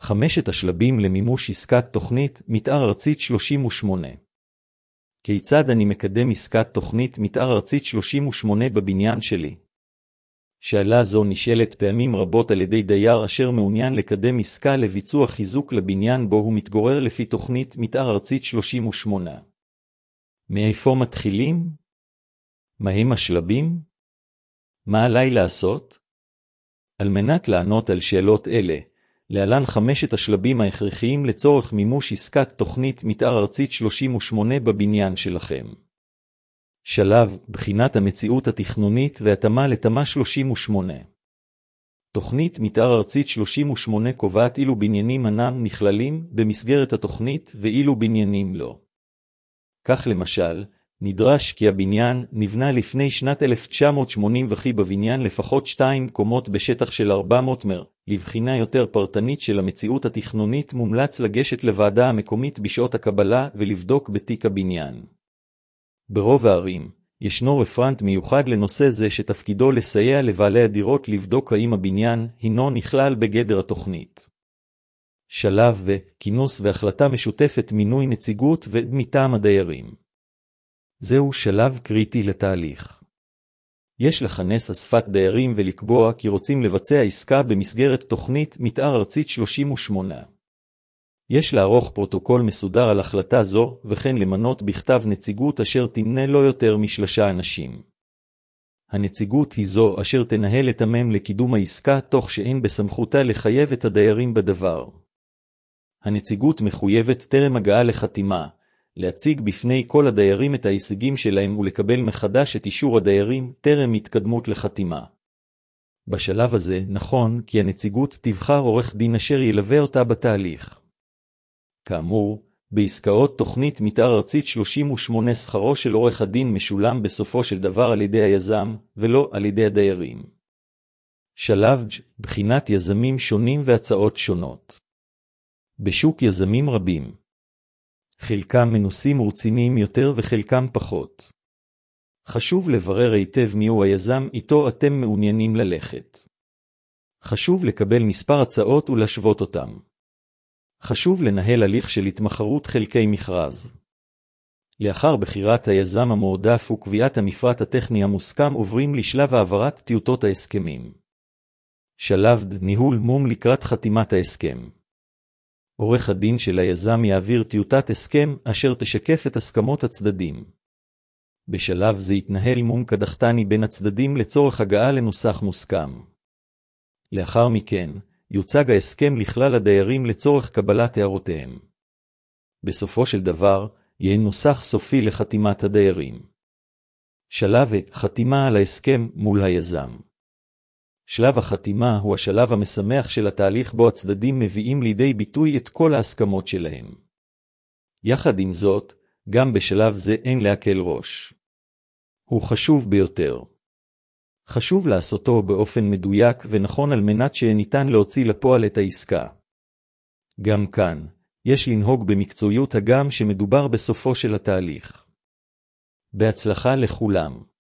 5 השלבים למימוש עסקת תוכנית מתאר ארצית 38. כיצד אני מקדם עסקת תוכנית מתאר ארצית 38 בבניין שלי? שאלה זו נשאלת פעמים רבות על ידי דייר אשר מעוניין לקדם עסקה לביצוע חיזוק לבניין בו הוא מתגורר לפי תוכנית מתאר ארצית 38. מאיפה מתחילים? מהם השלבים? מה עליי לעשות? על מנת לענות על שאלות אלה, להלן 5 השלבים ההכרחיים לצורך מימוש עסקת תוכנית מתאר ארצית 38 בבניין שלכם. שלב, בחינת המציאות התכנונית והתאמה לתמ"א 38. תוכנית מתאר ארצית 38 קובעת אילו בניינים אינם נכללים במסגרת התוכנית ואילו בניינים לא. כך למשל, נדרש כי הבניין נבנה לפני שנת 1980 וכי בבניין לפחות 2 קומות בשטח של 400 מטר. לבחינה יותר פרטנית של המציאות התכנונית מומלץ לגשת לוועדה המקומית בשעות הקבלה ולבדוק בתיק הבניין. ברוב הערים, ישנו רפרנט מיוחד לנושא זה שתפקידו לסייע לבעלי הדירות לבדוק האם הבניין הינו נכלל בגדר התוכנית. שלב וכינוס והחלטה משותפת מינוי נציגות ומטעם הדיירים. זהו שלב קריטי לתהליך. יש לכנס אספת דיירים ולקבוע כי רוצים לבצע עסקה במסגרת תוכנית מתאר ארצית 38. יש לערוך פרוטוקול מסודר על החלטה זו, וכן למנות בכתב נציגות אשר תמנה לא יותר מ3 אנשים. הנציגות היא זו אשר תנהל את המם לקידום העסקה תוך שאין בסמכותה לחייב את הדיירים בדבר. הנציגות מחויבת טרם הגעה לחתימה, להציג בפני כל הדיירים את ההישגים שלהם ולקבל מחדש את אישור הדיירים טרם התקדמות לחתימה. בשלב הזה נכון כי הנציגות תבחר עורך דין אשר ילווה אותה בתהליך. כאמור, בעסקאות תוכנית מתאר ארצית 38 שכרו של עורך הדין משולם בסופו של דבר על ידי היזם ולא על ידי הדיירים. שלב בחינת יזמים שונים והצעות שונות. בשוק יזמים רבים. חלקם מנוסים ורציניים יותר וחלקם פחות. חשוב לברר היטב מיהו היזם איתו אתם מעוניינים ללכת. חשוב לקבל מספר הצעות ולשוות אותם. חשוב לנהל הליך של התמחרות חלקי מכרז. לאחר בחירת היזם המועדף וקביעת המפרט הטכני המוסכם עוברים לשלב העברת טיוטות ההסכמים. שלב ניהול מום לקראת חתימת ההסכם. עורך הדין של היזם יעביר טיוטת הסכם אשר תשקף את הסכמות הצדדים. בשלב זה יתנהל מום קדחתני בין הצדדים לצורך הגעה לנוסח מוסכם. לאחר מכן, יוצג ההסכם לכלל הדיירים לצורך קבלת הערותיהם. בסופו של דבר, יהיה נוסח סופי לחתימת הדיירים. שלב חתימה על ההסכם מול היזם. שלב החתימה הוא השלב המשמח של התהליך בו הצדדים מביאים לידי ביטוי את כל ההסכמות שלהם. יחד עם זאת, גם בשלב זה אין להקל ראש. הוא חשוב ביותר. חשוב לעשותו באופן מדויק ונכון על מנת שניתן להוציא לפועל את העסקה. גם כאן, יש לנהוג במקצועיות הגם שמדובר בסופו של התהליך. בהצלחה לכולם.